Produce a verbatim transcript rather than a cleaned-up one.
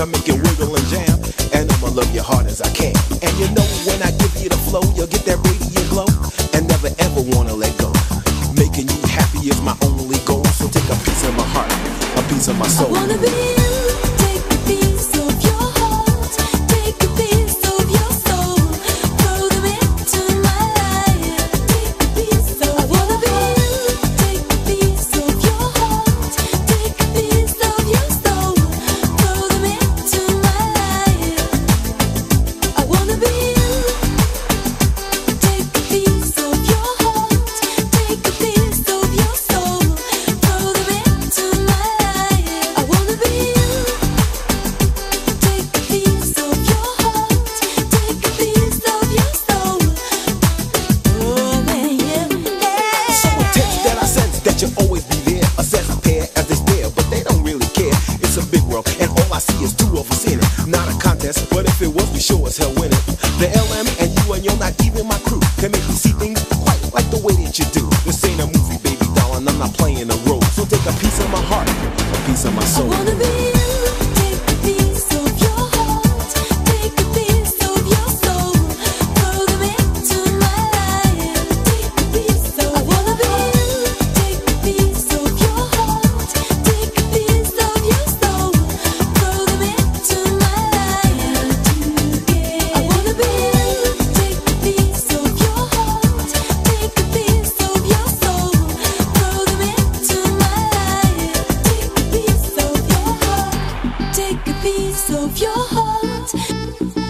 I make you wiggle and jam, and I'ma love you hard as I can. And you know when I give you the flow, you'll get that radiant glow, and never ever wanna let go. Making you happy is my only goal, so take a piece of my heart, a piece of my soul. I wanna be you, take a piece of your heart, take a piece of your soul, throw them into my life, take a piece of I wanna be you, take a piece of your heart, take a piece of your soul, throw them into my life. I wanna be you, take a piece of your heart, take a piece of your soul, throw them into my life. I wanna be you, take a piece of your heart, take a piece of your soul. Oh man, yeah, yeah. So intense that I sense that you'll always be there. A set pair as they stare, but they don't really care. It's a big world, and all I see is two of us in it. Not a contest, but if it was, we sure as hell win it. The L M and you and you're not even my crew can make me see things quite like the way that you do. This ain't a movie, baby doll, and I'm not playing a role. So take a piece of my heart, a piece of my I soul. wanna be you, take a piece of your heart, take a piece of your soul, throw them into my life, take a piece of I wanna be you, take a piece of your heart, take a piece of your soul, throw them into my life. I wanna be you, take a piece of your heart, take a piece of your soul, throw them into my life, take a piece of your heart, take a piece of your heart.